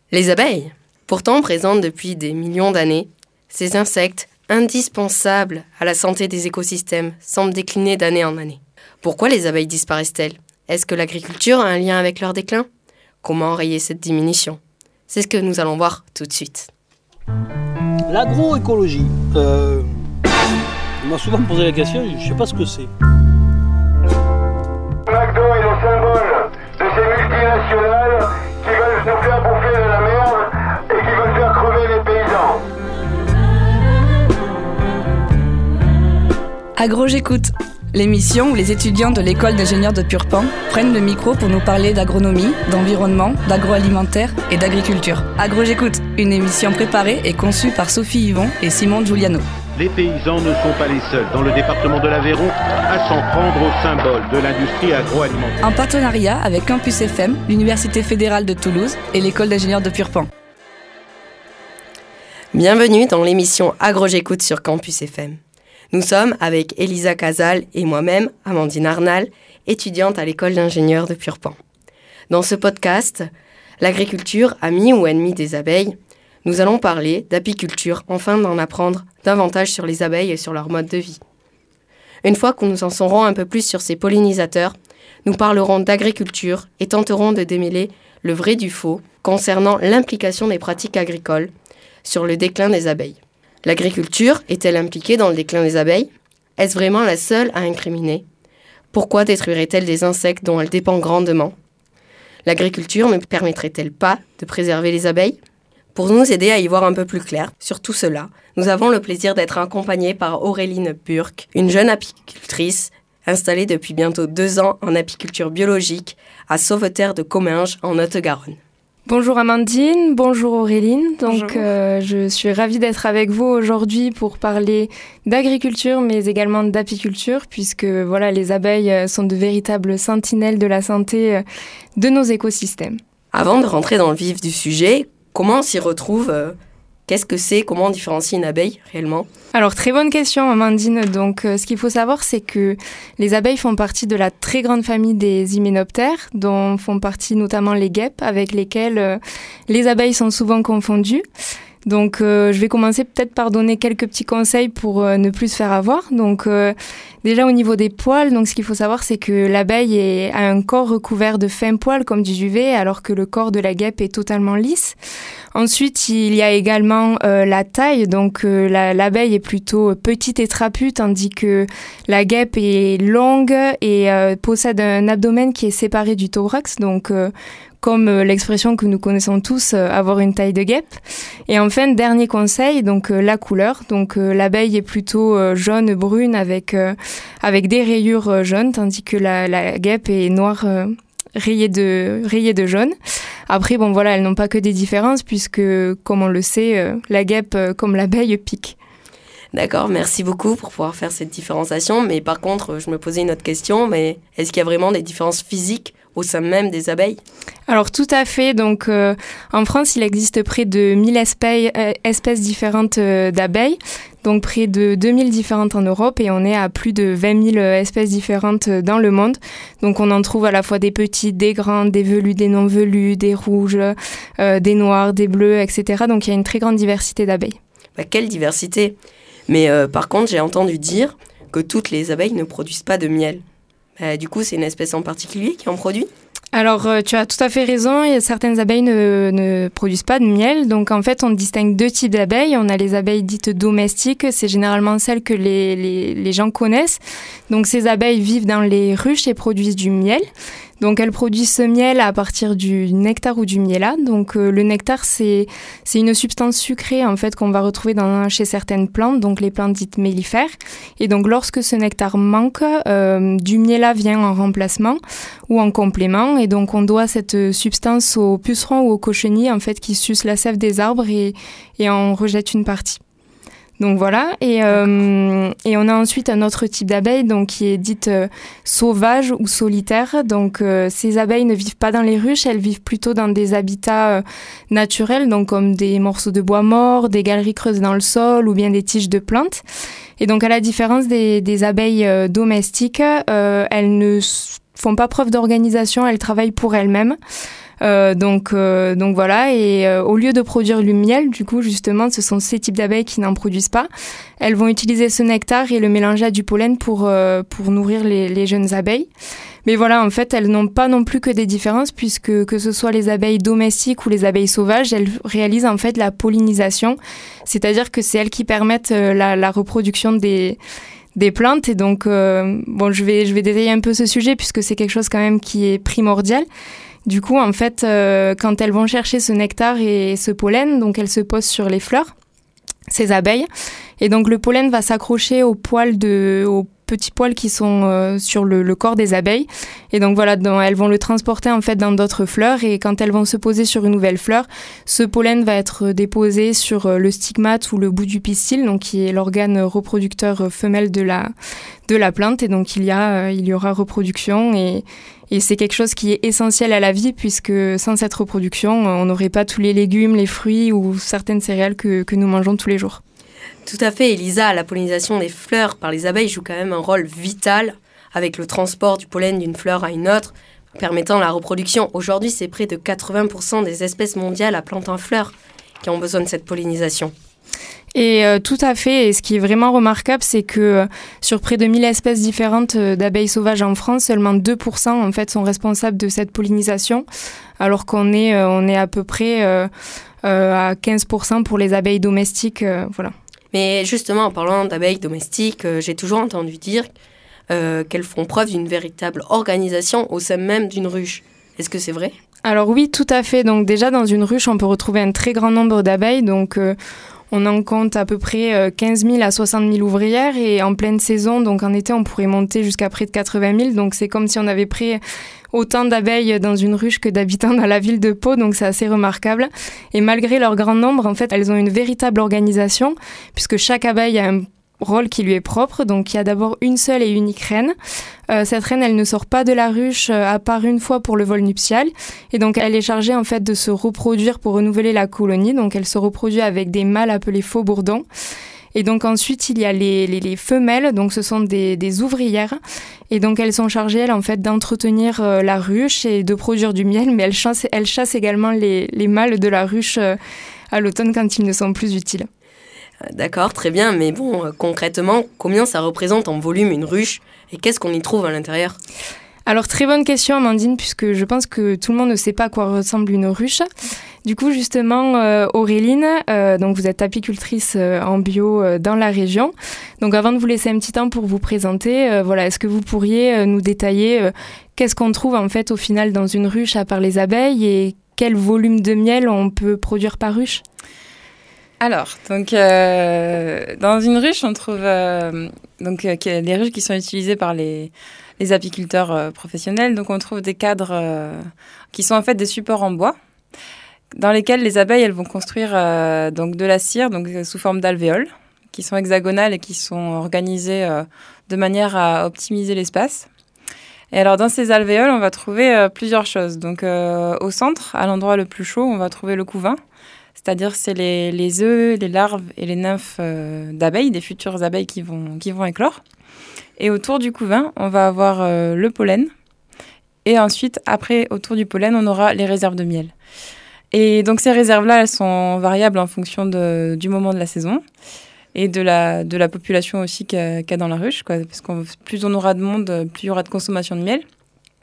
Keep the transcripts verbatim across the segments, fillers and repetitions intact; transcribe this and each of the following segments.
Les abeilles, pourtant présentes depuis des millions d'années, ces insectes indispensables à la santé des écosystèmes semblent décliner d'année en année. Pourquoi les abeilles disparaissent-elles ? Est-ce que l'agriculture a un lien avec leur déclin ? Comment enrayer cette diminution ? C'est ce que nous allons voir tout de suite. L'agroécologie, euh, on m'a souvent posé la question, je ne sais pas ce que c'est. McDo est le symbole de ces multinationales qui veulent nous faire bouffer de la merde et qui veulent faire crever les paysans. Agro j'écoute, l'émission où les étudiants de l'école d'ingénieurs de Purpan prennent le micro pour nous parler d'agronomie, d'environnement, d'agroalimentaire et d'agriculture. Agro j'écoute, une émission préparée et conçue par Sophie Yvon et Simon Giuliano. Les paysans ne sont pas les seuls dans le département de l'Aveyron à s'en prendre au symbole de l'industrie agroalimentaire. En partenariat avec Campus F M, l'Université fédérale de Toulouse et l'école d'ingénieurs de Purpan. Bienvenue dans l'émission Agro j'écoute sur Campus F M. Nous sommes avec Elisa Casal et moi-même, Amandine Arnal, étudiante à l'école d'ingénieurs de Purpan. Dans ce podcast, l'agriculture, amie ou ennemie des abeilles, nous allons parler d'apiculture afin d'en apprendre davantage sur les abeilles et sur leur mode de vie. Une fois que nous en saurons un peu plus sur ces pollinisateurs, nous parlerons d'agriculture et tenterons de démêler le vrai du faux concernant l'implication des pratiques agricoles sur le déclin des abeilles. L'agriculture est-elle impliquée dans le déclin des abeilles ? Est-ce vraiment la seule à incriminer ? Pourquoi détruirait-elle des insectes dont elle dépend grandement ? L'agriculture ne permettrait-elle pas de préserver les abeilles ? Pour nous aider à y voir un peu plus clair sur tout cela, nous avons le plaisir d'être accompagnés par Auréline Burck, une jeune apicultrice installée depuis bientôt deux ans en apiculture biologique à Sauveterre de Comminges en Haute-Garonne. Bonjour Amandine, bonjour Auréline. Donc euh, je suis ravie d'être avec vous aujourd'hui pour parler d'agriculture mais également d'apiculture puisque voilà, les abeilles sont de véritables sentinelles de la santé de nos écosystèmes. Avant de rentrer dans le vif du sujet, comment on s'y retrouve ? Qu'est-ce que c'est ? Comment on différencie une abeille réellement ? Alors, très bonne question, Amandine. Donc, euh, ce qu'il faut savoir, c'est que les abeilles font partie de la très grande famille des hyménoptères, dont font partie notamment les guêpes, avec lesquelles euh, les abeilles sont souvent confondues. Donc, euh, je vais commencer peut-être par donner quelques petits conseils pour euh, ne plus se faire avoir. Donc, euh, déjà au niveau des poils, donc ce qu'il faut savoir, c'est que l'abeille est, a un corps recouvert de fins poils comme du duvet, alors que le corps de la guêpe est totalement lisse. Ensuite, il y a également euh, la taille. Donc, euh, la, l'abeille est plutôt petite et trapue, tandis que la guêpe est longue et euh, possède un abdomen qui est séparé du thorax. Donc, euh, comme euh, l'expression que nous connaissons tous, euh, avoir une taille de guêpe. Et enfin, dernier conseil, donc euh, la couleur. Donc euh, l'abeille est plutôt euh, jaune brune avec euh, avec des rayures euh, jaunes, tandis que la, la guêpe est noire euh, rayée de rayée de jaune. Après, bon voilà, elles n'ont pas que des différences puisque, comme on le sait, euh, la guêpe, euh, comme l'abeille, pique. D'accord, merci beaucoup pour pouvoir faire cette différenciation. Mais par contre, je me posais une autre question, mais est-ce qu'il y a vraiment des différences physiques au sein même des abeilles ? Alors tout à fait. Donc euh, en France, il existe près de mille espèces, euh, espèces différentes euh, d'abeilles, donc près de deux mille différentes en Europe et on est à plus de vingt mille espèces différentes dans le monde. Donc on en trouve à la fois des petites, des grandes, des velues, des non velues, des rouges, euh, des noirs, des bleus, et cetera. Donc il y a une très grande diversité d'abeilles. Bah, quelle diversité ! Mais euh, par contre, j'ai entendu dire que toutes les abeilles ne produisent pas de miel. Euh, du coup, c'est une espèce en particulier qui en produit ? Alors, euh, tu as tout à fait raison. Il y a certaines abeilles ne, ne produisent pas de miel. Donc, en fait, on distingue deux types d'abeilles. On a les abeilles dites domestiques. C'est généralement celles que les, les, les gens connaissent. Donc, ces abeilles vivent dans les ruches et produisent du miel. Donc, elles produisent ce miel à partir du nectar ou du miellat. Donc, euh, le nectar, c'est, c'est une substance sucrée, en fait, qu'on va retrouver dans, chez certaines plantes, donc les plantes dites mellifères. Et donc, lorsque ce nectar manque, euh, du miellat vient en remplacement ou en complément. Et donc, on doit cette substance aux pucerons ou aux cochenilles, en fait, qui sucent la sève des arbres et, et en rejettent une partie. Donc voilà, et, euh, et on a ensuite un autre type d'abeille donc, qui est dite euh, sauvage ou solitaire. Donc euh, ces abeilles ne vivent pas dans les ruches, elles vivent plutôt dans des habitats euh, naturels, donc comme des morceaux de bois morts, des galeries creuses dans le sol ou bien des tiges de plantes. Et donc à la différence des, des abeilles euh, domestiques, euh, elles ne font pas preuve d'organisation, elles travaillent pour elles-mêmes. Euh, donc, euh, donc voilà, et euh, au lieu de produire du miel, du coup, justement, ce sont ces types d'abeilles qui n'en produisent pas. Elles vont utiliser ce nectar et le mélanger à du pollen pour, euh, pour nourrir les, les jeunes abeilles. Mais voilà, en fait, elles n'ont pas non plus que des différences, puisque que ce soit les abeilles domestiques ou les abeilles sauvages, elles réalisent en fait la pollinisation, c'est-à-dire que c'est elles qui permettent euh, la, la reproduction des... des plantes. Et donc, euh, bon, je vais, je vais détailler un peu ce sujet puisque c'est quelque chose quand même qui est primordial. Du coup, en fait, euh, quand elles vont chercher ce nectar et ce pollen, donc elles se posent sur les fleurs, ces abeilles. Et donc, le pollen va s'accrocher aux poils de, aux petits poils qui sont euh, sur le, le corps des abeilles. Et donc voilà, dans, elles vont le transporter en fait dans d'autres fleurs. Et quand elles vont se poser sur une nouvelle fleur, ce pollen va être déposé sur euh, le stigmate ou le bout du pistil, donc qui est l'organe reproducteur euh, femelle de la de la plante. Et donc il y a euh, il y aura reproduction et et c'est quelque chose qui est essentiel à la vie, puisque sans cette reproduction, on n'aurait pas tous les légumes, les fruits ou certaines céréales que que nous mangeons tous les jours. Tout à fait, Elisa, la pollinisation des fleurs par les abeilles joue quand même un rôle vital avec le transport du pollen d'une fleur à une autre, permettant la reproduction. Aujourd'hui, c'est près de quatre-vingts pour cent des espèces mondiales à plantes en fleurs qui ont besoin de cette pollinisation. Et euh, tout à fait, et ce qui est vraiment remarquable, c'est que euh, sur près de mille espèces différentes euh, d'abeilles sauvages en France, seulement deux pour cent en fait, sont responsables de cette pollinisation, alors qu'on est, euh, on est à peu près euh, euh, à quinze pour cent pour les abeilles domestiques. Euh, voilà. Mais justement, en parlant d'abeilles domestiques, euh, j'ai toujours entendu dire euh, qu'elles font preuve d'une véritable organisation au sein même d'une ruche. Est-ce que c'est vrai ? Alors oui, tout à fait. Donc déjà, dans une ruche, on peut retrouver un très grand nombre d'abeilles. Donc euh, on en compte à peu près euh, quinze mille à soixante mille ouvrières. Et en pleine saison, donc en été, on pourrait monter jusqu'à près de quatre-vingt mille. Donc c'est comme si on avait pris autant d'abeilles dans une ruche que d'habitants dans la ville de Pau, donc c'est assez remarquable. Et malgré leur grand nombre, en fait, elles ont une véritable organisation, puisque chaque abeille a un rôle qui lui est propre. Donc il y a d'abord une seule et unique reine. Euh, cette reine, elle ne sort pas de la ruche euh, à part une fois pour le vol nuptial. Et donc elle est chargée en fait de se reproduire pour renouveler la colonie. Donc elle se reproduit avec des mâles appelés faux bourdons. Et donc ensuite, il y a les, les, les femelles, donc ce sont des, des ouvrières. Et donc elles sont chargées, elles, en fait, d'entretenir euh, la ruche et de produire du miel, mais elles chassent, elles chassent également les, les mâles de la ruche euh, à l'automne quand ils ne sont plus utiles. D'accord, très bien, mais bon, euh, concrètement, combien ça représente en volume une ruche et qu'est-ce qu'on y trouve à l'intérieur ? Alors, très bonne question, Amandine, puisque je pense que tout le monde ne sait pas à quoi ressemble une ruche. Du coup, justement, euh, Auréline, euh, donc vous êtes apicultrice euh, en bio euh, dans la région. Donc, avant de vous laisser un petit temps pour vous présenter, euh, voilà, est-ce que vous pourriez euh, nous détailler euh, qu'est-ce qu'on trouve en fait au final dans une ruche à part les abeilles et quel volume de miel on peut produire par ruche ? Alors, donc, euh, dans une ruche, on trouve euh, donc, euh, les ruches qui sont utilisées par les, les apiculteurs euh, professionnels. Donc, on trouve des cadres euh, qui sont en fait des supports en bois dans lesquels les abeilles elles vont construire euh, donc, de la cire donc, sous forme d'alvéoles qui sont hexagonales et qui sont organisées euh, de manière à optimiser l'espace. Et alors, dans ces alvéoles, on va trouver euh, plusieurs choses. Donc, euh, au centre, à l'endroit le plus chaud, on va trouver le couvain. C'est-à-dire c'est les, les œufs, les larves et les nymphes euh, d'abeilles, des futures abeilles qui vont, qui vont éclore. Et autour du couvain, on va avoir euh, le pollen. Et ensuite, après, autour du pollen, on aura les réserves de miel. Et donc ces réserves-là, elles sont variables en fonction de, du moment de la saison et de la, de la population aussi qu'il y a, qu'il y a dans la ruche, quoi, parce que plus on aura de monde, plus il y aura de consommation de miel.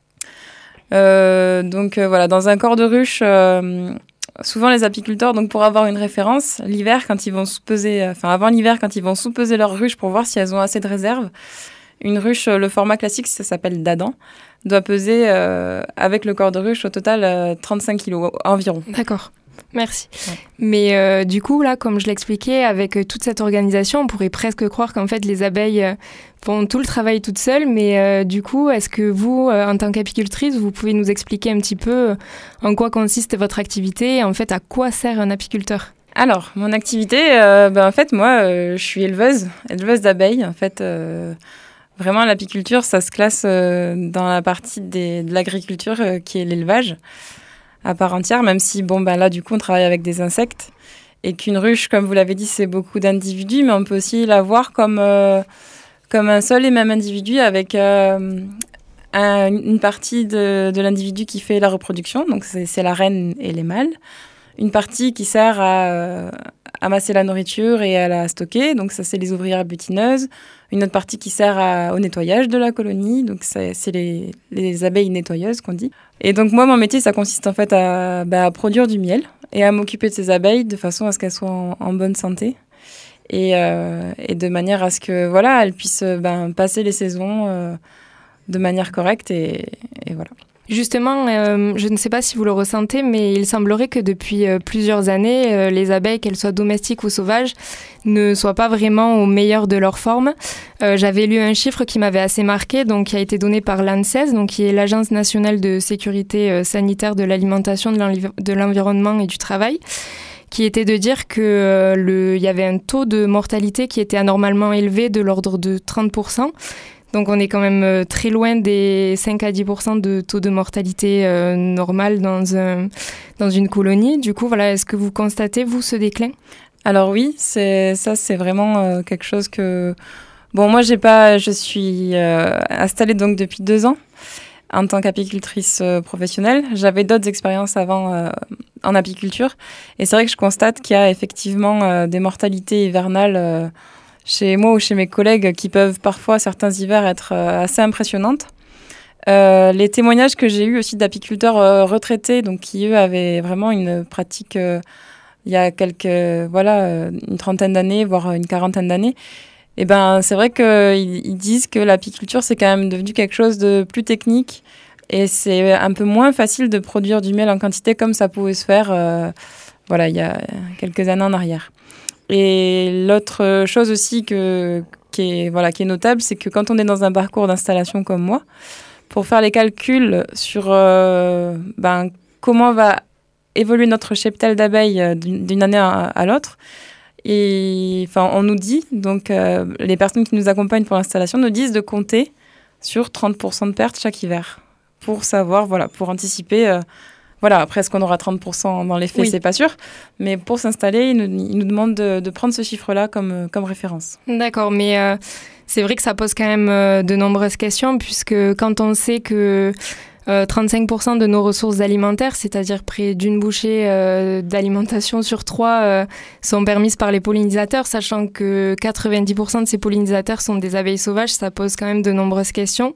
Euh, donc euh, voilà, dans un corps de ruche... Euh, Souvent, les apiculteurs, donc pour avoir une référence, l'hiver, quand ils vont sous-peser, enfin avant l'hiver, quand ils vont sous-peser leurs ruches pour voir si elles ont assez de réserves, une ruche, le format classique, ça s'appelle d'Adam, doit peser euh, avec le corps de ruche au total euh, trente-cinq kilos environ. D'accord. Merci. Ouais. Mais euh, du coup, là, comme je l'expliquais, avec euh, toute cette organisation, on pourrait presque croire qu'en fait, les abeilles euh, font tout le travail toutes seules. Mais euh, du coup, est-ce que vous, euh, en tant qu'apicultrice, vous pouvez nous expliquer un petit peu euh, en quoi consiste votre activité et en fait, à quoi sert un apiculteur ? Alors, mon activité, euh, ben, en fait, moi, euh, je suis éleveuse, éleveuse d'abeilles. En fait, euh, vraiment, l'apiculture, ça se classe euh, dans la partie des, de l'agriculture euh, qui est l'élevage à part entière, même si, bon, ben là, du coup, on travaille avec des insectes et qu'une ruche, comme vous l'avez dit, c'est beaucoup d'individus, mais on peut aussi la voir comme, euh, comme un seul et même individu avec, euh, un, une partie de, de l'individu qui fait la reproduction, donc c'est, c'est la reine et les mâles. Une partie qui sert à euh, amasser la nourriture et à la stocker, donc ça c'est les ouvrières butineuses. Une autre partie qui sert à, au nettoyage de la colonie, donc c'est, c'est les, les abeilles nettoyeuses qu'on dit. Et donc moi, mon métier, ça consiste en fait à, bah, à produire du miel et à m'occuper de ces abeilles de façon à ce qu'elles soient en, en bonne santé et, euh, et de manière à ce que voilà, elles puissent ben, passer les saisons euh, de manière correcte et, et voilà. Justement, euh, je ne sais pas si vous le ressentez, mais il semblerait que depuis euh, plusieurs années, euh, les abeilles, qu'elles soient domestiques ou sauvages, ne soient pas vraiment au meilleur de leur forme. Euh, j'avais lu un chiffre qui m'avait assez marqué, donc qui a été donné par l'ANSES, donc qui est l'Agence nationale de sécurité euh, sanitaire de l'alimentation, de, l'envi- de l'environnement et du travail, qui était de dire qu'il euh, le, y avait un taux de mortalité qui était anormalement élevé de l'ordre de trente pour cent. Donc on est quand même très loin des cinq à dix pour cent de taux de mortalité euh, normal dans, un, dans une colonie. Du coup, voilà, est-ce que vous constatez, vous, ce déclin ? Alors oui, c'est, ça c'est vraiment euh, quelque chose que... Bon, moi j'ai pas, je suis euh, installée donc depuis deux ans en tant qu'apicultrice euh, professionnelle. J'avais d'autres expériences avant euh, en apiculture. Et c'est vrai que je constate qu'il y a effectivement euh, des mortalités hivernales euh, chez moi ou chez mes collègues qui peuvent parfois, certains hivers, être euh, assez impressionnantes. Euh, les témoignages que j'ai eus aussi d'apiculteurs euh, retraités, donc qui eux avaient vraiment une pratique euh, il y a quelques, voilà, euh, une trentaine d'années, voire une quarantaine d'années, et ben c'est vrai qu'ils ils disent que l'apiculture c'est quand même devenu quelque chose de plus technique et c'est un peu moins facile de produire du miel en quantité comme ça pouvait se faire, euh, voilà, il y a quelques années en arrière. Et l'autre chose aussi que, qui, est, voilà, qui est notable, c'est que quand on est dans un parcours d'installation comme moi, pour faire les calculs sur euh, ben, comment va évoluer notre cheptel d'abeilles d'une, d'une année à, à l'autre, et, enfin, on nous dit, donc euh, les personnes qui nous accompagnent pour l'installation nous disent de compter sur trente pour cent de pertes chaque hiver, pour savoir, voilà, pour anticiper... Euh, Voilà, après, est-ce qu'on aura trente pour cent dans les faits, oui. C'est pas sûr. Mais pour s'installer, ils nous, ils nous demandent de, de prendre ce chiffre-là comme, comme référence. D'accord, mais euh, c'est vrai que ça pose quand même euh, de nombreuses questions, puisque quand on sait que euh, trente-cinq pour cent de nos ressources alimentaires, c'est-à-dire près d'une bouchée euh, d'alimentation sur trois, euh, sont permises par les pollinisateurs, sachant que quatre-vingt-dix pour cent de ces pollinisateurs sont des abeilles sauvages, ça pose quand même de nombreuses questions.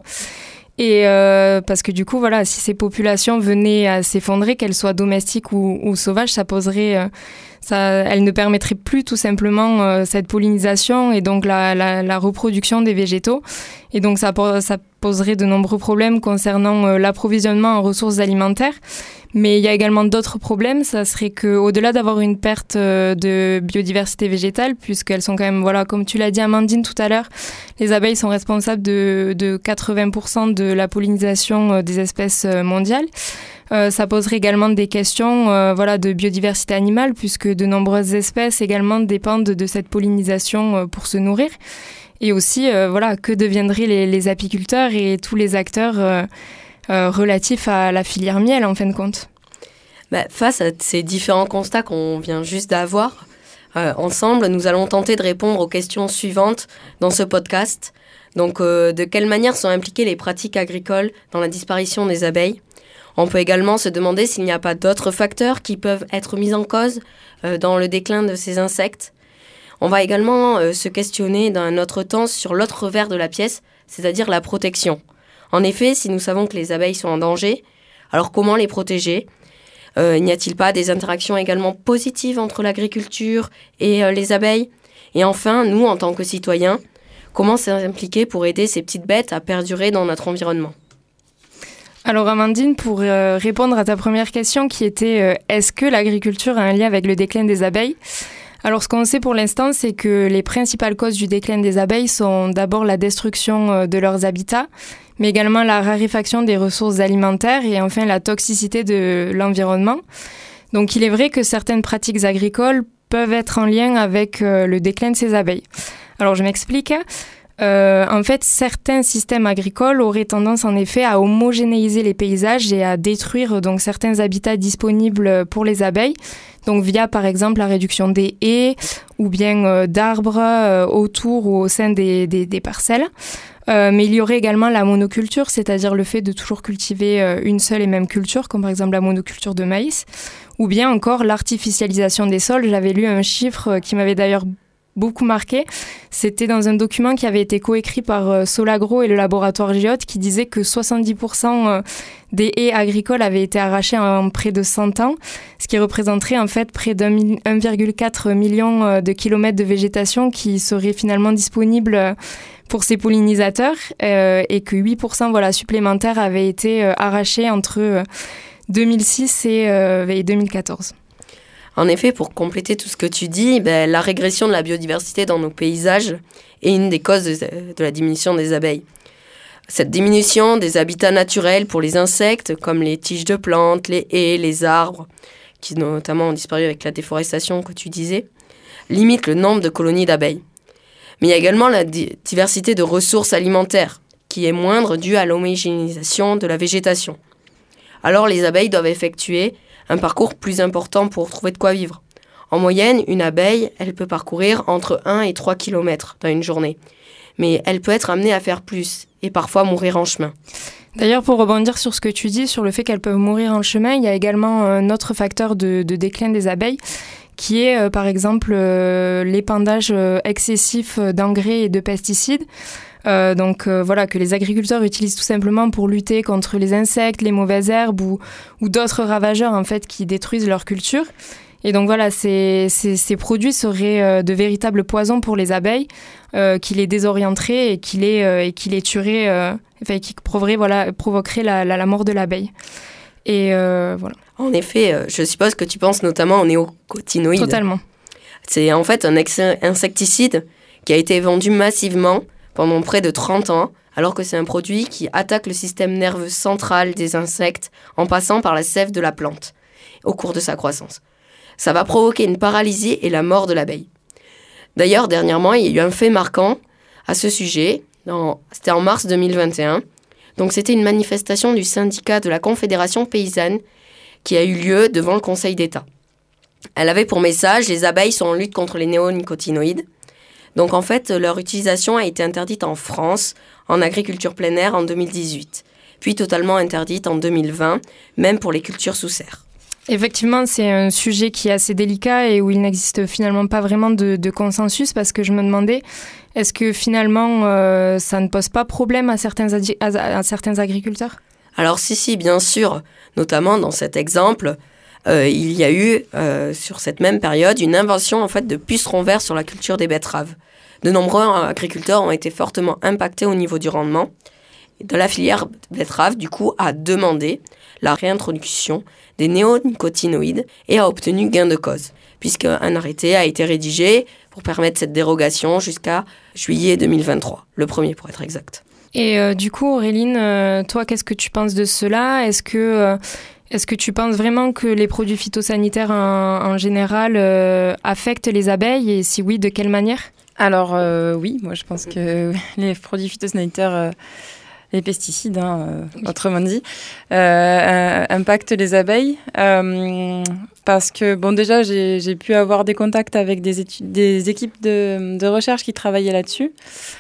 Et euh, parce que du coup, voilà, si ces populations venaient à s'effondrer, qu'elles soient domestiques ou, ou sauvages, ça poserait, euh, ça, elles ne permettraient plus tout simplement euh, cette pollinisation et donc la, la, la reproduction des végétaux. Et donc ça, ça poserait de nombreux problèmes concernant euh, l'approvisionnement en ressources alimentaires. Mais il y a également d'autres problèmes. Ça serait qu'au-delà d'avoir une perte euh, de biodiversité végétale, puisqu'elles sont quand même, voilà, comme tu l'as dit Amandine tout à l'heure, les abeilles sont responsables de, de quatre-vingts pour cent de la pollinisation euh, des espèces euh, mondiales. Euh, ça poserait également des questions euh, voilà, de biodiversité animale, puisque de nombreuses espèces également dépendent de cette pollinisation euh, pour se nourrir. Et aussi, euh, voilà, que deviendraient les, les apiculteurs et tous les acteurs euh, euh, relatifs à la filière miel, en fin de compte. Bah, face à ces différents constats qu'on vient juste d'avoir, euh, ensemble, nous allons tenter de répondre aux questions suivantes dans ce podcast. Donc, euh, de quelle manière sont impliquées les pratiques agricoles dans la disparition des abeilles ? On peut également se demander s'il n'y a pas d'autres facteurs qui peuvent être mis en cause euh, dans le déclin de ces insectes. On va également euh, se questionner d'un autre temps sur l'autre revers de la pièce, c'est-à-dire la protection. En effet, si nous savons que les abeilles sont en danger, alors comment les protéger ? euh, N'y a-t-il pas des interactions également positives entre l'agriculture et euh, les abeilles ? Et enfin, nous, en tant que citoyens, comment s'impliquer pour aider ces petites bêtes à perdurer dans notre environnement ? Alors Amandine, pour euh, répondre à ta première question qui était euh, « Est-ce que l'agriculture a un lien avec le déclin des abeilles ?» Alors ce qu'on sait pour l'instant, c'est que les principales causes du déclin des abeilles sont d'abord la destruction euh, de leurs habitats, mais également la raréfaction des ressources alimentaires et enfin la toxicité de l'environnement. Donc il est vrai que certaines pratiques agricoles peuvent être en lien avec euh, le déclin de ces abeilles. Alors je m'explique. Euh, en fait, certains systèmes agricoles auraient tendance en effet à homogénéiser les paysages et à détruire donc certains habitats disponibles pour les abeilles, donc via par exemple la réduction des haies ou bien euh, d'arbres euh, autour ou au sein des, des, des parcelles. Euh, mais il y aurait également la monoculture, c'est-à-dire le fait de toujours cultiver euh, une seule et même culture, comme par exemple la monoculture de maïs, ou bien encore l'artificialisation des sols. J'avais lu un chiffre euh, qui m'avait d'ailleurs beaucoup marqué. C'était dans un document qui avait été coécrit par euh, Solagro et le laboratoire Géote qui disait que soixante-dix pour cent euh, des haies agricoles avaient été arrachées en près de cent ans, ce qui représenterait en fait près d'un un virgule quatre million euh, de kilomètres de végétation qui seraient finalement disponibles euh, pour ces pollinisateurs euh, et que huit pour cent voilà, supplémentaires avaient été euh, arrachés entre euh, deux mille six et, euh, et deux mille quatorze. En effet, pour compléter tout ce que tu dis, ben, la régression de la biodiversité dans nos paysages est une des causes de, de la diminution des abeilles. Cette diminution des habitats naturels pour les insectes, comme les tiges de plantes, les haies, les arbres, qui notamment ont disparu avec la déforestation que tu disais, limite le nombre de colonies d'abeilles. Mais il y a également la di- diversité de ressources alimentaires, qui est moindre due à l'homogénéisation de la végétation. Alors les abeilles doivent effectuer un parcours plus important pour trouver de quoi vivre. En moyenne, une abeille, elle peut parcourir entre un et trois kilomètres dans une journée. Mais elle peut être amenée à faire plus et parfois mourir en chemin. D'ailleurs, pour rebondir sur ce que tu dis, sur le fait qu'elles peuvent mourir en chemin, il y a également un autre facteur de, de déclin des abeilles, qui est euh, par exemple euh, l'épandage euh, excessif d'engrais et de pesticides. Euh, donc euh, voilà, que les agriculteurs utilisent tout simplement pour lutter contre les insectes, les mauvaises herbes ou, ou d'autres ravageurs en fait qui détruisent leur culture. Et donc voilà, ces, ces, ces produits seraient euh, de véritables poisons pour les abeilles, euh, qui les désorienteraient et qui les, euh, et qui les tueraient, euh, enfin qui provoqueraient, voilà, provoqueraient la, la, la mort de l'abeille. Et euh, voilà. En effet, euh, je suppose que tu penses notamment aux néonicotinoïdes. Totalement. C'est en fait un ex- insecticide qui a été vendu massivement pendant près de trente ans, alors que c'est un produit qui attaque le système nerveux central des insectes en passant par la sève de la plante au cours de sa croissance. Ça va provoquer une paralysie et la mort de l'abeille. D'ailleurs, dernièrement, il y a eu un fait marquant à ce sujet. Dans, c'était en mars deux mille vingt et un. Donc, c'était une manifestation du syndicat de la Confédération paysanne qui a eu lieu devant le Conseil d'État. Elle avait pour message « Les abeilles sont en lutte contre les néonicotinoïdes ». Donc, en fait, leur utilisation a été interdite en France, en agriculture plein air en deux mille dix-huit, puis totalement interdite en deux mille vingt, même pour les cultures sous serre. Effectivement, c'est un sujet qui est assez délicat et où il n'existe finalement pas vraiment de, de consensus parce que je me demandais, est-ce que finalement euh, ça ne pose pas problème à certains, adi- à, à certains agriculteurs ? Alors si, si, bien sûr, notamment dans cet exemple, euh, il y a eu, euh, sur cette même période, une invention en fait, de pucerons verts sur la culture des betteraves. De nombreux agriculteurs ont été fortement impactés au niveau du rendement. De la filière betterave, du coup, a demandé la réintroduction des néonicotinoïdes et a obtenu gain de cause, puisqu'un arrêté a été rédigé pour permettre cette dérogation jusqu'à juillet deux mille vingt-trois, le premier pour être exact. Et euh, du coup, Auréline, euh, toi, qu'est-ce que tu penses de cela ? Est-ce que, euh, est-ce que tu penses vraiment que les produits phytosanitaires en, en général euh, affectent les abeilles et si oui, de quelle manière ? Alors euh, oui, moi je pense que les produits phytosanitaires... Euh, les pesticides, hein, euh, oui. autrement dit, euh, impactent les abeilles. Euh, parce que, bon, déjà, j'ai, j'ai pu avoir des contacts avec des, études, des équipes de, de recherche qui travaillaient là-dessus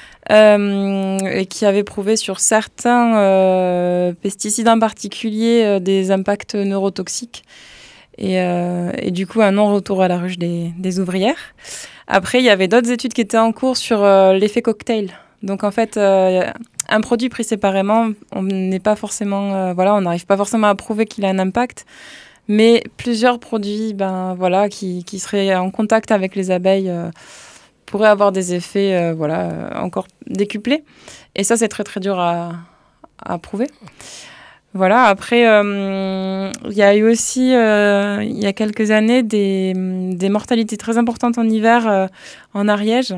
euh, et qui avaient prouvé sur certains euh, pesticides en particulier euh, des impacts neurotoxiques et, euh, et du coup, un non-retour à la ruche des, des ouvrières. Après, il y avait d'autres études qui étaient en cours sur euh, l'effet cocktail. Donc, en fait... Euh, un produit pris séparément, on n'est pas forcément, euh, voilà, on n'arrive pas forcément à prouver qu'il a un impact, mais plusieurs produits, ben voilà, qui, qui seraient en contact avec les abeilles euh, pourraient avoir des effets, euh, voilà, euh, encore décuplés. Et ça, c'est très très dur à, à prouver. Voilà. Après, il euh, y a eu aussi, euh, il y a quelques années, des, des mortalités très importantes en hiver euh, en Ariège.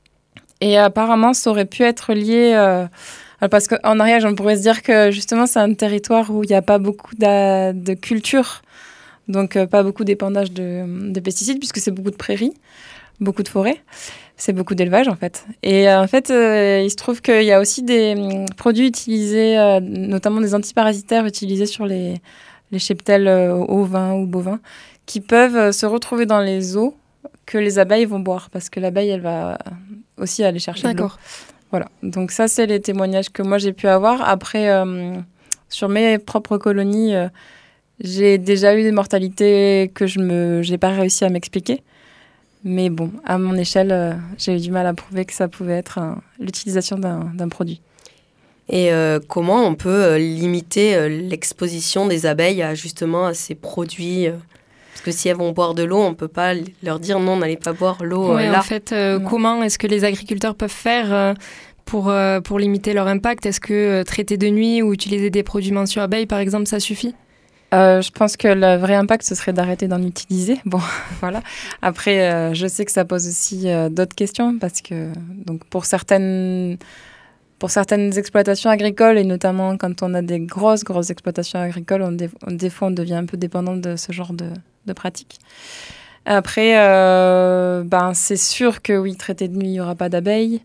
Et apparemment, ça aurait pu être lié... Euh, parce qu'en Ariège, on pourrait se dire que justement, c'est un territoire où il n'y a pas beaucoup de, de culture, donc euh, pas beaucoup d'épandage de, de pesticides, puisque c'est beaucoup de prairies, beaucoup de forêts. C'est beaucoup d'élevage, en fait. Et euh, en fait, euh, il se trouve qu'il y a aussi des euh, produits utilisés, euh, notamment des antiparasitaires utilisés sur les, les cheptels euh, ovins ou bovins, qui peuvent euh, se retrouver dans les eaux que les abeilles vont boire, parce que l'abeille, elle va aussi aller chercher D'accord. de l'eau. Voilà, donc ça, c'est les témoignages que moi, j'ai pu avoir. Après, euh, sur mes propres colonies, euh, j'ai déjà eu des mortalités que je me, j'ai pas réussi à m'expliquer. Mais bon, à mon échelle, euh, j'ai eu du mal à prouver que ça pouvait être un, l'utilisation d'un, d'un produit. Et euh, comment on peut euh, limiter euh, l'exposition des abeilles à, justement à ces produits euh, parce que si elles vont boire de l'eau, on ne peut pas leur dire non, n'allez pas boire l'eau ouais, euh, là. En fait, euh, comment est-ce que les agriculteurs peuvent faire euh, pour, euh, pour limiter leur impact ? Est-ce que euh, traiter de nuit ou utiliser des produits mention abeilles, par exemple, ça suffit ? Euh, je pense que le vrai impact, ce serait d'arrêter d'en utiliser. Bon, voilà. Après, euh, je sais que ça pose aussi euh, d'autres questions parce que donc pour certaines, pour certaines exploitations agricoles et notamment quand on a des grosses, grosses exploitations agricoles, on dé, on, des fois, on devient un peu dépendant de ce genre de, de pratiques. Après, euh, ben, c'est sûr que oui, traiter de nuit, il n'y aura pas d'abeilles.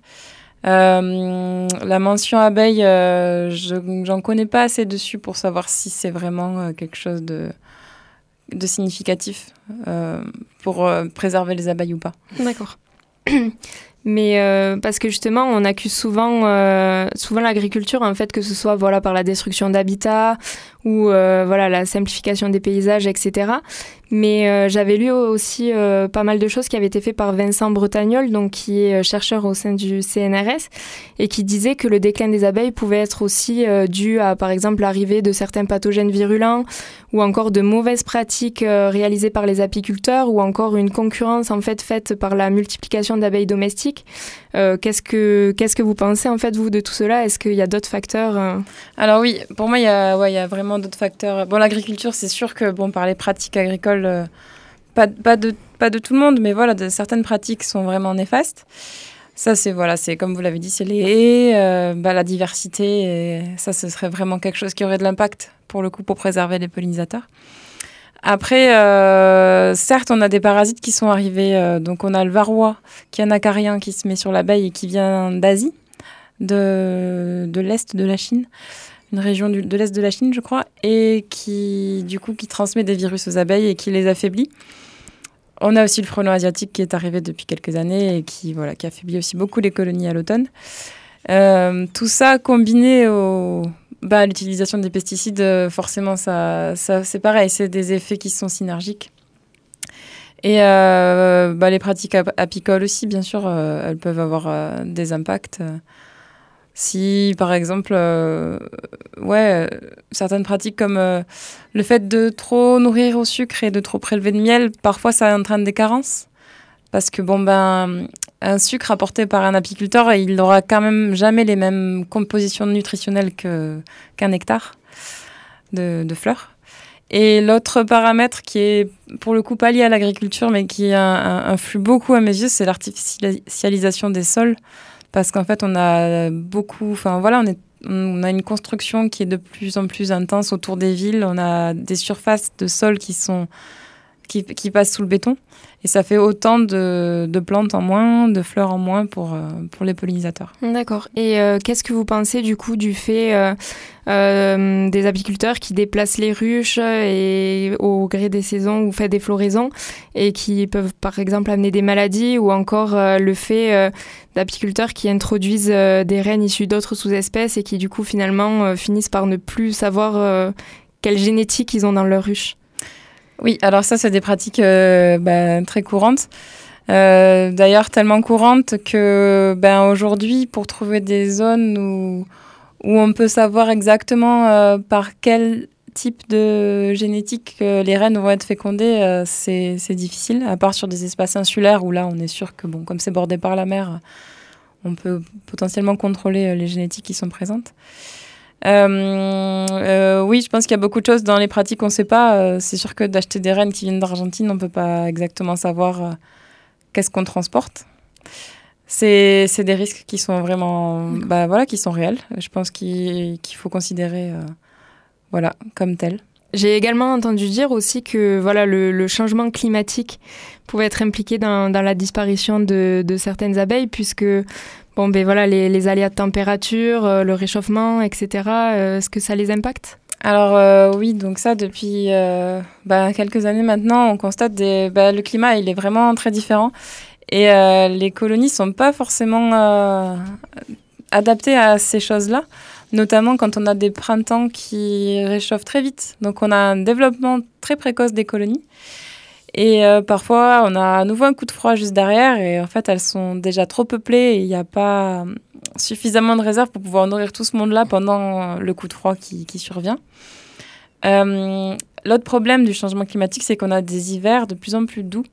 Euh, la mention abeille, euh, je, j'en connais pas assez dessus pour savoir si c'est vraiment euh, quelque chose de, de significatif euh, pour euh, préserver les abeilles ou pas. D'accord. Mais euh, parce que justement, on accuse souvent, euh, souvent l'agriculture, en fait, que ce soit voilà, par la destruction d'habitats ou euh, voilà, la simplification des paysages, et cetera. Mais euh, j'avais lu aussi euh, pas mal de choses qui avaient été faites par Vincent Bretagnol, donc qui est chercheur au sein du C N R S, et qui disait que le déclin des abeilles pouvait être aussi euh, dû à, par exemple, l'arrivée de certains pathogènes virulents, ou encore de mauvaises pratiques euh, réalisées par les apiculteurs, ou encore une concurrence en fait faite par la multiplication d'abeilles domestiques. Euh, qu'est-ce que qu'est-ce que vous pensez en fait vous de tout cela ? Est-ce qu'il y a d'autres facteurs euh... Alors oui, pour moi il y a ouais il y a vraiment d'autres facteurs. Bon, l'agriculture, c'est sûr que bon par les pratiques agricoles, euh, pas pas de pas de tout le monde, mais voilà, de, certaines pratiques sont vraiment néfastes. Ça c'est voilà, c'est comme vous l'avez dit, c'est les haies, euh, bah, la diversité. Et ça, ce serait vraiment quelque chose qui aurait de l'impact pour le coup pour préserver les pollinisateurs. Après, euh, certes, on a des parasites qui sont arrivés. Euh, donc, on a le varroa, qui est un acarien qui se met sur l'abeille et qui vient d'Asie, de, de l'Est de la Chine, une région du, de l'Est de la Chine, je crois, et qui, du coup, qui transmet des virus aux abeilles et qui les affaiblit. On a aussi le frelon asiatique qui est arrivé depuis quelques années et qui, voilà, qui affaiblit aussi beaucoup les colonies à l'automne. Euh, tout ça combiné au... Bah, l'utilisation des pesticides, forcément, ça, ça, c'est pareil, c'est des effets qui sont synergiques. Et euh, bah, les pratiques ap- apicoles aussi, bien sûr, euh, elles peuvent avoir euh, des impacts. Si, par exemple, euh, ouais, euh, certaines pratiques comme euh, le fait de trop nourrir au sucre et de trop prélever de miel, parfois ça entraîne des carences. Parce que, bon, ben, un sucre apporté par un apiculteur, il n'aura quand même jamais les mêmes compositions nutritionnelles que, qu'un nectar de, de fleurs. Et l'autre paramètre qui est, pour le coup, pas lié à l'agriculture, mais qui influe beaucoup à mes yeux, c'est l'artificialisation des sols. Parce qu'en fait, on a beaucoup... Enfin, voilà, on, est, on a une construction qui est de plus en plus intense autour des villes. On a des surfaces de sol qui sont... Qui, qui passent sous le béton. Et ça fait autant de, de plantes en moins, de fleurs en moins pour, euh, pour les pollinisateurs. D'accord. Et euh, qu'est-ce que vous pensez du coup du fait euh, euh, des apiculteurs qui déplacent les ruches et, au gré des saisons ou fait des floraisons et qui peuvent par exemple amener des maladies, ou encore euh, le fait euh, d'apiculteurs qui introduisent euh, des reines issues d'autres sous-espèces et qui du coup finalement euh, finissent par ne plus savoir euh, quelle génétique ils ont dans leur ruche ? Oui, alors ça, c'est des pratiques euh, ben, très courantes. Euh, d'ailleurs, tellement courantes que ben, aujourd'hui, pour trouver des zones où, où on peut savoir exactement euh, par quel type de génétique euh, les reines vont être fécondées, euh, c'est, c'est difficile, à part sur des espaces insulaires où là, on est sûr que, bon, comme c'est bordé par la mer, on peut potentiellement contrôler les génétiques qui sont présentes. Euh, euh, oui, je pense qu'il y a beaucoup de choses dans les pratiques qu'on ne sait pas. Euh, c'est sûr que d'acheter des rennes qui viennent d'Argentine, on ne peut pas exactement savoir euh, qu'est-ce qu'on transporte. C'est, c'est des risques qui sont vraiment, bah, voilà, qui sont réels. Je pense qu'il, qu'il faut considérer euh, voilà, comme tels. J'ai également entendu dire aussi que voilà, le, le changement climatique pouvait être impliqué dans, dans la disparition de, de certaines abeilles, puisque bon, ben voilà, les, les aléas de température, euh, le réchauffement, et cetera, euh, est-ce que ça les impacte ? Alors euh, oui, donc ça, depuis euh, bah, quelques années maintenant, on constate des, bah, le climat, il est vraiment très différent. Et euh, les colonies ne sont pas forcément euh, adapté à ces choses-là, notamment quand on a des printemps qui réchauffent très vite. Donc, on a un développement très précoce des colonies. Et euh, parfois, on a à nouveau un coup de froid juste derrière. Et en fait, elles sont déjà trop peuplées et il n'y a pas suffisamment de réserves pour pouvoir nourrir tout ce monde-là pendant le coup de froid qui, qui survient. Euh, l'autre problème du changement climatique, c'est qu'on a des hivers de plus en plus doux.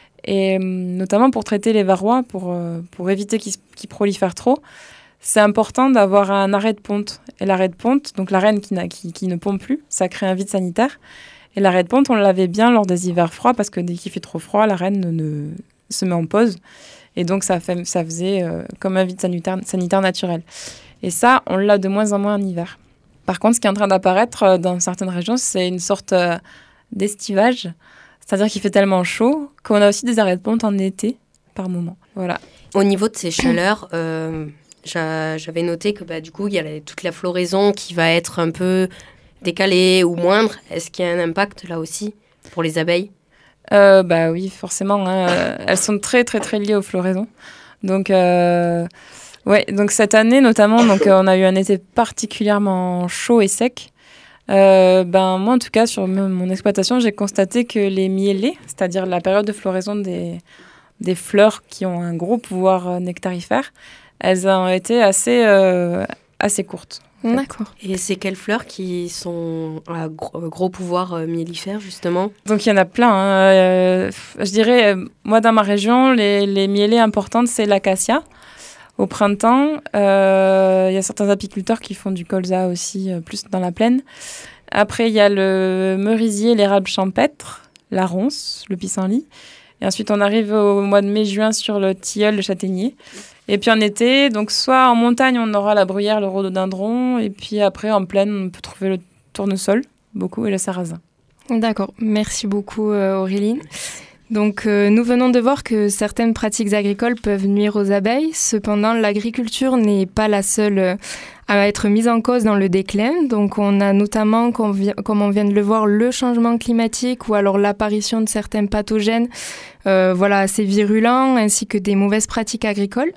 Et notamment pour traiter les varrois, pour, euh, pour éviter qu'ils, qu'ils prolifèrent trop, c'est important d'avoir un arrêt de ponte. Et l'arrêt de ponte, donc la reine qui, n'a, qui, qui ne pond plus, ça crée un vide sanitaire. Et l'arrêt de ponte, on l'avait bien lors des hivers froids, parce que dès qu'il fait trop froid, la reine ne, ne, se met en pause. Et donc, ça, fait, ça faisait euh, comme un vide sanitaire, sanitaire naturel. Et ça, on l'a de moins en moins en hiver. Par contre, ce qui est en train d'apparaître euh, dans certaines régions, c'est une sorte euh, d'estivage. C'est-à-dire qu'il fait tellement chaud qu'on a aussi des arrêts de ponte en été, par moment. Voilà. Au niveau de ces chaleurs, euh, j'a, j'avais noté que bah, du coup, il y a la, toute la floraison qui va être un peu décalée ou moindre. Est-ce qu'il y a un impact là aussi pour les abeilles ? euh, Bah oui, forcément. Hein. Elles sont très, très, très liées aux floraisons. Donc, euh, ouais, donc cette année, notamment, donc, on a eu un été particulièrement chaud et sec. Euh, ben, moi, en tout cas, sur m- mon exploitation, j'ai constaté que les miellées, c'est-à-dire la période de floraison des, des fleurs qui ont un gros pouvoir euh, nectarifère, elles ont été assez, euh, assez courtes. D'accord. Et c'est quelles fleurs qui sont à gros, gros pouvoir euh, mellifère, justement ? Donc, il y en a plein. Hein. Euh, je dirais, euh, moi, dans ma région, les, les miellées importantes, c'est l'acacia. Au printemps, il euh, y a certains apiculteurs qui font du colza aussi, euh, plus dans la plaine. Après, il y a le merisier, l'érable champêtre, la ronce, le pissenlit. Et ensuite, on arrive au mois de mai-juin sur le tilleul, le châtaignier. Et puis en été, donc soit en montagne, on aura la bruyère, le rhododendron. Et puis après, en plaine, on peut trouver le tournesol, beaucoup, et le sarrasin. D'accord. Merci beaucoup, euh, Auréline. Donc, euh, nous venons de voir que certaines pratiques agricoles peuvent nuire aux abeilles. Cependant, l'agriculture n'est pas la seule euh, à être mise en cause dans le déclin. Donc, on a notamment, comme, vi- comme on vient de le voir, le changement climatique ou alors l'apparition de certains pathogènes euh, voilà, assez virulents, ainsi que des mauvaises pratiques agricoles.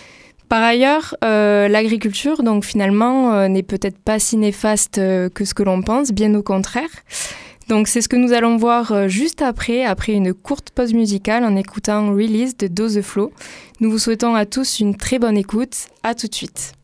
Par ailleurs, euh, l'agriculture, donc finalement, euh, n'est peut-être pas si néfaste euh, que ce que l'on pense, bien au contraire. Donc c'est ce que nous allons voir juste après, après une courte pause musicale en écoutant Release de Do The Flow. Nous vous souhaitons à tous une très bonne écoute. À tout de suite.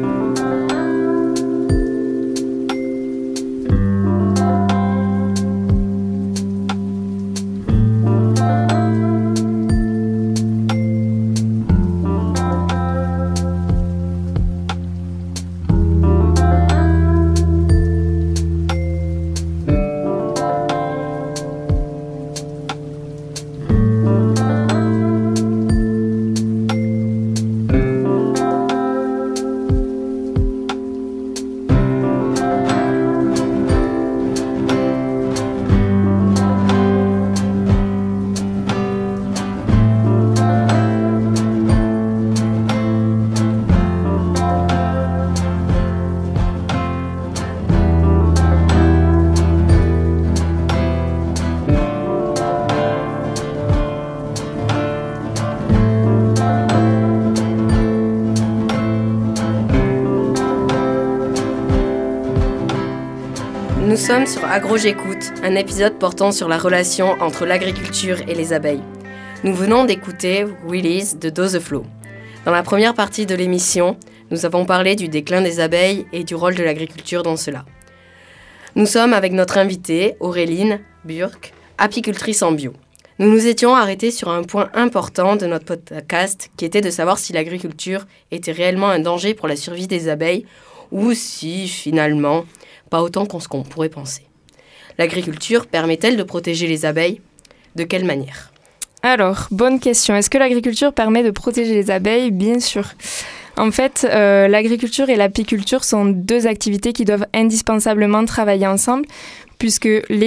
Nous sommes sur Agro J'écoute, un épisode portant sur la relation entre l'agriculture et les abeilles. Nous venons d'écouter Release de Do The Flow. Dans la première partie de l'émission, nous avons parlé du déclin des abeilles et du rôle de l'agriculture dans cela. Nous sommes avec notre invitée, Auréline Burck, apicultrice en bio. Nous nous étions arrêtés sur un point important de notre podcast, qui était de savoir si l'agriculture était réellement un danger pour la survie des abeilles, ou si, finalement, pas autant qu'on ce qu'on pourrait penser. L'agriculture permet-elle de protéger les abeilles ? De quelle manière ? Alors, bonne question. Est-ce que l'agriculture permet de protéger les abeilles ? Bien sûr. En fait, euh, l'agriculture et l'apiculture sont deux activités qui doivent indispensablement travailler ensemble puisque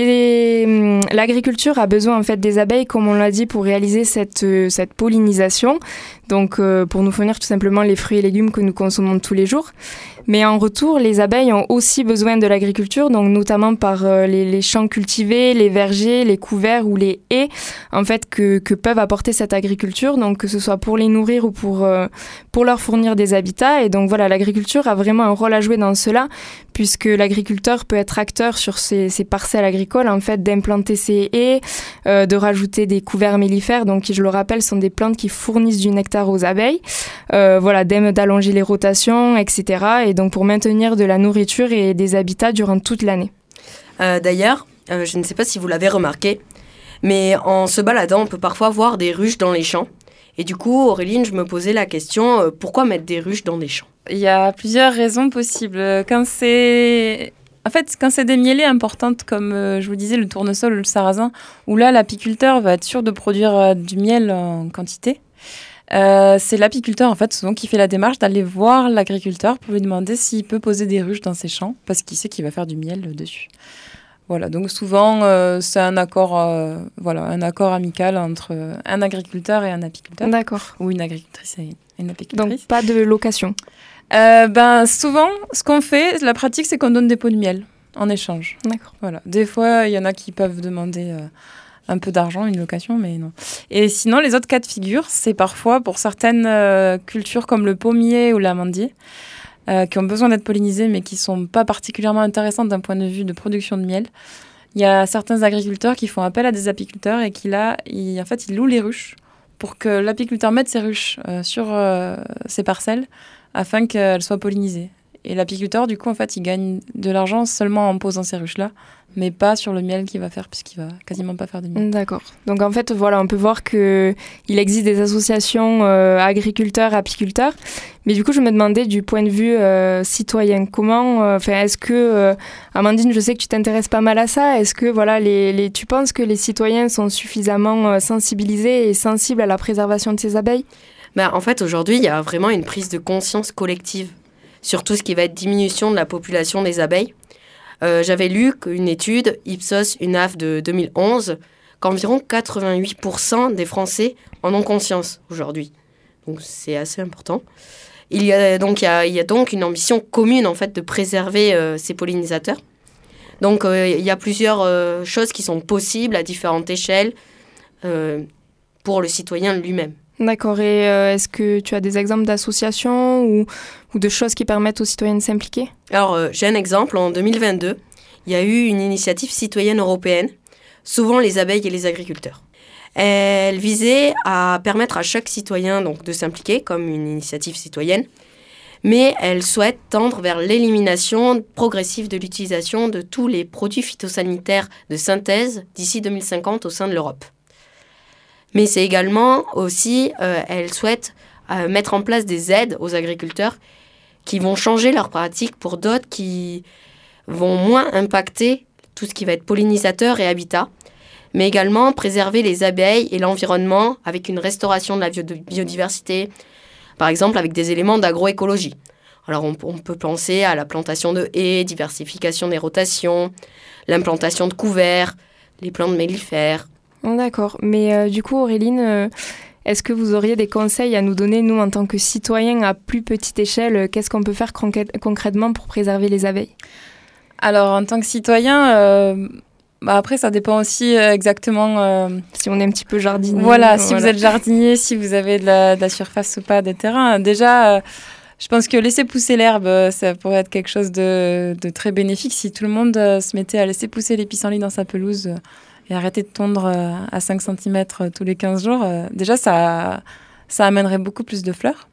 les, l'agriculture a besoin en fait des abeilles, comme on l'a dit, pour réaliser cette, cette pollinisation, donc euh, pour nous fournir tout simplement les fruits et légumes que nous consommons tous les jours. Mais en retour, les abeilles ont aussi besoin de l'agriculture, donc notamment par euh, les, les champs cultivés, les vergers, les couverts ou les haies, en fait, que, que peuvent apporter cette agriculture, donc que ce soit pour les nourrir ou pour, euh, pour leur fournir des habitats. Et donc voilà, l'agriculture a vraiment un rôle à jouer dans cela, puisque l'agriculteur peut être acteur sur ses, ses parcelles agricoles, en fait, d'implanter ses haies, euh, de rajouter des couverts mellifères, donc qui, je le rappelle, sont des plantes qui fournissent du nectar aux abeilles, euh, voilà, d'allonger les rotations, et cetera. Et donc pour maintenir de la nourriture et des habitats durant toute l'année. Euh, d'ailleurs, euh, je ne sais pas si vous l'avez remarqué, mais en se baladant, on peut parfois voir des ruches dans les champs. Et du coup, Auréline, je me posais la question, euh, pourquoi mettre des ruches dans des champs ? Il y a plusieurs raisons possibles. Quand c'est... En fait, quand c'est des mielées importantes, comme euh, je vous disais, le tournesol ou le sarrasin, où là, l'apiculteur va être sûr de produire euh, du miel en quantité, Euh, c'est l'apiculteur en fait souvent qui fait la démarche d'aller voir l'agriculteur pour lui demander s'il peut poser des ruches dans ses champs parce qu'il sait qu'il va faire du miel dessus. Voilà, donc souvent euh, c'est un accord, euh, voilà, un accord amical entre un agriculteur et un apiculteur. D'accord. Ou une agricultrice et une apicultrice. Donc pas de location. Euh, ben souvent, ce qu'on fait, la pratique, c'est qu'on donne des pots de miel en échange. D'accord. Voilà. Des fois, il y en a qui peuvent demander Euh, un peu d'argent, une location, mais non. Et sinon, les autres cas de figure, c'est parfois pour certaines euh, cultures comme le pommier ou l'amandier, euh, qui ont besoin d'être pollinisées, mais qui ne sont pas particulièrement intéressantes d'un point de vue de production de miel. Il y a certains agriculteurs qui font appel à des apiculteurs et qui, là, ils, en fait, ils louent les ruches pour que l'apiculteur mette ses ruches euh, sur euh, ses parcelles afin qu'elles soient pollinisées. Et l'apiculteur, du coup, en fait, il gagne de l'argent seulement en posant ces ruches-là, mais pas sur le miel qu'il va faire, puisqu'il va quasiment pas faire de miel. D'accord. Donc en fait, voilà, on peut voir qu'il existe des associations euh, agriculteurs, apiculteurs. Mais du coup, je me demandais du point de vue euh, citoyen, comment, euh, est-ce que, euh, Amandine, je sais que tu t'intéresses pas mal à ça, est-ce que, voilà, les, les, tu penses que les citoyens sont suffisamment euh, sensibilisés et sensibles à la préservation de ces abeilles ? Ben, en fait, aujourd'hui, il y a vraiment une prise de conscience collective sur tout ce qui va être diminution de la population des abeilles. Euh, j'avais lu qu'une étude, Ipsos U N A F de deux mille onze, qu'environ quatre-vingt-huit pour cent des Français en ont conscience aujourd'hui. Donc c'est assez important. Il y a donc, il y a, il y a donc une ambition commune en fait, de préserver euh, ces pollinisateurs. Donc euh, il y a plusieurs euh, choses qui sont possibles à différentes échelles euh, pour le citoyen lui-même. D'accord. Et euh, est-ce que tu as des exemples d'associations ou, ou de choses qui permettent aux citoyens de s'impliquer ? Alors, euh, j'ai un exemple. En deux mille vingt-deux, il y a eu une initiative citoyenne européenne, Sauvons les abeilles et les agriculteurs. Elle visait à permettre à chaque citoyen donc, de s'impliquer comme une initiative citoyenne, mais elle souhaite tendre vers l'élimination progressive de l'utilisation de tous les produits phytosanitaires de synthèse d'ici deux mille cinquante au sein de l'Europe. Mais c'est également aussi, euh, elle souhaite euh, mettre en place des aides aux agriculteurs qui vont changer leurs pratiques pour d'autres qui vont moins impacter tout ce qui va être pollinisateur et habitat, mais également préserver les abeilles et l'environnement avec une restauration de la biodiversité, par exemple avec des éléments d'agroécologie. Alors on, on peut penser à la plantation de haies, diversification des rotations, l'implantation de couverts, les plantes mellifères. D'accord. Mais euh, du coup, Auréline, euh, est-ce que vous auriez des conseils à nous donner, nous, en tant que citoyens à plus petite échelle, euh, qu'est-ce qu'on peut faire concrè- concrètement pour préserver les abeilles ? Alors, en tant que citoyen, euh, bah après, ça dépend aussi euh, exactement... Euh, si on est un petit peu jardinier. Voilà, si voilà. vous êtes jardinier, si vous avez de la, de la surface ou pas des terrains. Déjà, euh, je pense que laisser pousser l'herbe, ça pourrait être quelque chose de, de très bénéfique. Si tout le monde euh, se mettait à laisser pousser les pissenlits dans sa pelouse euh, et arrêter de tondre euh, à cinq centimètres tous les quinze jours, euh, déjà, ça, ça amènerait beaucoup plus de fleurs.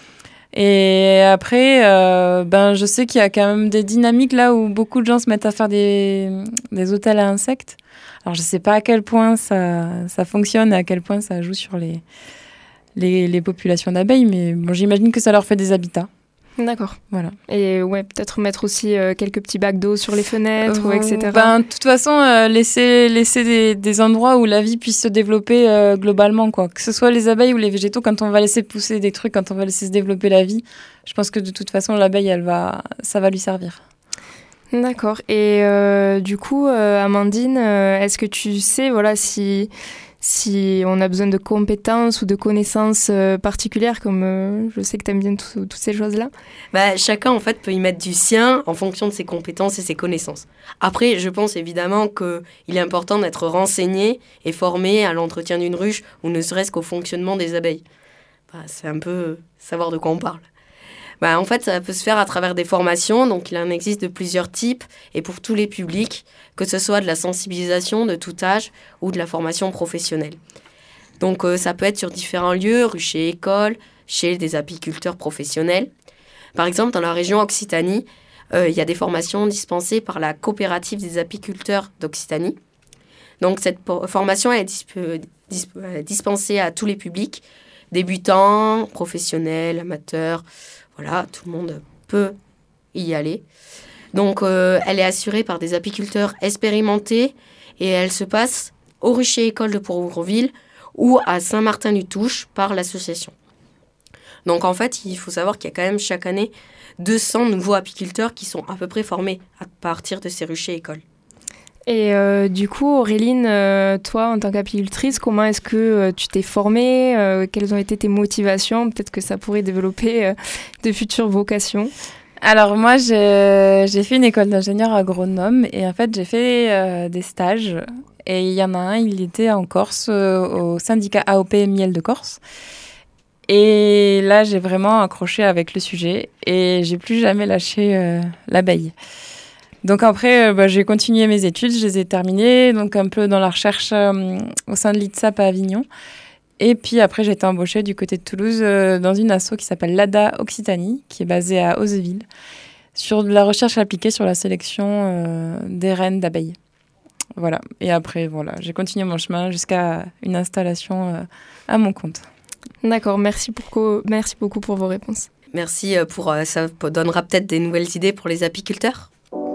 Et après, euh, ben, je sais qu'il y a quand même des dynamiques là où beaucoup de gens se mettent à faire des, des hôtels à insectes. Alors, je ne sais pas à quel point ça, ça fonctionne et à quel point ça joue sur les, les, les populations d'abeilles, mais bon, j'imagine que ça leur fait des habitats. D'accord. Voilà. Et ouais, peut-être mettre aussi euh, quelques petits bacs d'eau sur les fenêtres, Euh, et cetera. Ben, de toute façon, euh, laisser, laisser des, des endroits où la vie puisse se développer euh, globalement, quoi. Que ce soit les abeilles ou les végétaux, quand on va laisser pousser des trucs, quand on va laisser se développer la vie, je pense que de toute façon, l'abeille, elle va, ça va lui servir. D'accord. Et euh, du coup, euh, Amandine, euh, est-ce que tu sais voilà, si, si on a besoin de compétences ou de connaissances euh, particulières, comme euh, je sais que tu aimes bien tout, toutes ces choses-là? Bah, chacun, en fait, peut y mettre du sien en fonction de ses compétences et ses connaissances. Après, je pense évidemment qu'il est important d'être renseigné et formé à l'entretien d'une ruche ou ne serait-ce qu'au fonctionnement des abeilles. Bah, c'est un peu savoir de quoi on parle. Bah, en fait, ça peut se faire à travers des formations, donc il en existe de plusieurs types et pour tous les publics, que ce soit de la sensibilisation de tout âge ou de la formation professionnelle. Donc euh, ça peut être sur différents lieux, ruchers, écoles, chez des apiculteurs professionnels. Par exemple, dans la région Occitanie, euh, il y a des formations dispensées par la coopérative des apiculteurs d'Occitanie. Donc cette po- formation est disp- disp- dispensée à tous les publics, débutants, professionnels, amateurs. Voilà, tout le monde peut y aller. Donc, euh, elle est assurée par des apiculteurs expérimentés et elle se passe au rucher école de Pourvourville ou à Saint-Martin-du-Touche par l'association. Donc, en fait, il faut savoir qu'il y a quand même chaque année deux cents nouveaux apiculteurs qui sont à peu près formés à partir de ces ruchers écoles. Et euh, du coup, Auréline, euh, toi, en tant qu'apicultrice, comment est-ce que euh, tu t'es formée euh, Quelles ont été tes motivations? Peut-être que ça pourrait développer euh, de futures vocations. Alors moi, j'ai, j'ai fait une école d'ingénieur agronome et en fait, j'ai fait euh, des stages. Et il y en a un, il était en Corse, euh, au syndicat A O P Miel de Corse. Et là, j'ai vraiment accroché avec le sujet et j'ai plus jamais lâché euh, l'abeille. Donc après, euh, bah, j'ai continué mes études, je les ai terminées, donc un peu dans la recherche euh, au sein de l'I T S A P à Avignon. Et puis après, j'ai été embauchée du côté de Toulouse euh, dans une asso qui s'appelle l'A D A Occitanie, qui est basée à Hauzeville, sur de la recherche appliquée sur la sélection euh, des reines d'abeilles. Voilà. Et après, voilà, j'ai continué mon chemin jusqu'à une installation euh, à mon compte. D'accord, merci beaucoup, merci beaucoup pour vos réponses. Merci pour euh, ça donnera peut-être des nouvelles idées pour les apiculteurs.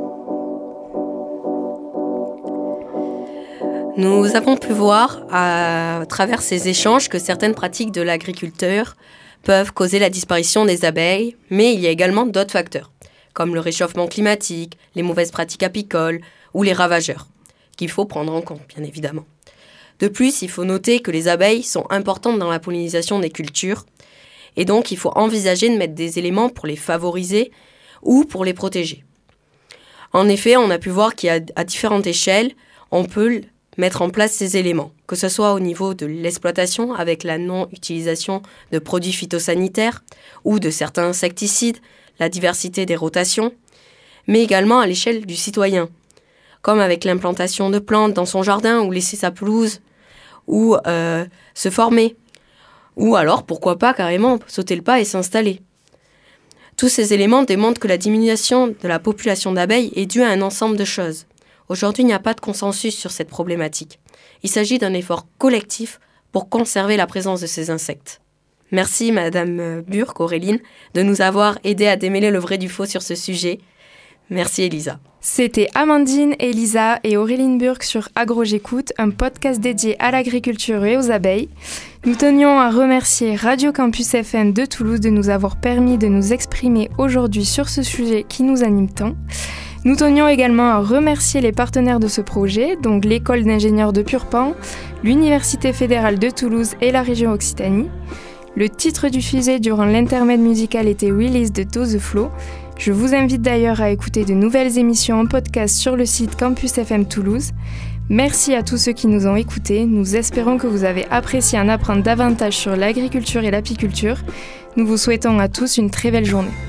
Nous avons pu voir à travers ces échanges que certaines pratiques de l'agriculteur peuvent causer la disparition des abeilles, mais il y a également d'autres facteurs, comme le réchauffement climatique, les mauvaises pratiques apicoles ou les ravageurs, qu'il faut prendre en compte, bien évidemment. De plus, il faut noter que les abeilles sont importantes dans la pollinisation des cultures, et donc il faut envisager de mettre des éléments pour les favoriser ou pour les protéger. En effet, on a pu voir qu'à différentes échelles, on peut mettre en place ces éléments, que ce soit au niveau de l'exploitation avec la non-utilisation de produits phytosanitaires ou de certains insecticides, la diversité des rotations, mais également à l'échelle du citoyen, comme avec l'implantation de plantes dans son jardin ou laisser sa pelouse, ou euh, se former, ou alors, pourquoi pas, carrément, sauter le pas et s'installer. Tous ces éléments démontrent que la diminution de la population d'abeilles est due à un ensemble de choses. Aujourd'hui, il n'y a pas de consensus sur cette problématique. Il s'agit d'un effort collectif pour conserver la présence de ces insectes. Merci Madame Burck, Auréline, de nous avoir aidé à démêler le vrai du faux sur ce sujet. Merci Elisa. C'était Amandine, Elisa et Auréline Burck sur Agro J'écoute, un podcast dédié à l'agriculture et aux abeilles. Nous tenions à remercier Radio Campus F M de Toulouse de nous avoir permis de nous exprimer aujourd'hui sur ce sujet qui nous anime tant. Nous tenions également à remercier les partenaires de ce projet, donc l'École d'ingénieurs de Purpan, l'Université fédérale de Toulouse et la région Occitanie. Le titre diffusé durant l'intermède musical était Release de To The Flow. Je vous invite d'ailleurs à écouter de nouvelles émissions en podcast sur le site Campus F M Toulouse. Merci à tous ceux qui nous ont écoutés. Nous espérons que vous avez apprécié en apprendre davantage sur l'agriculture et l'apiculture. Nous vous souhaitons à tous une très belle journée.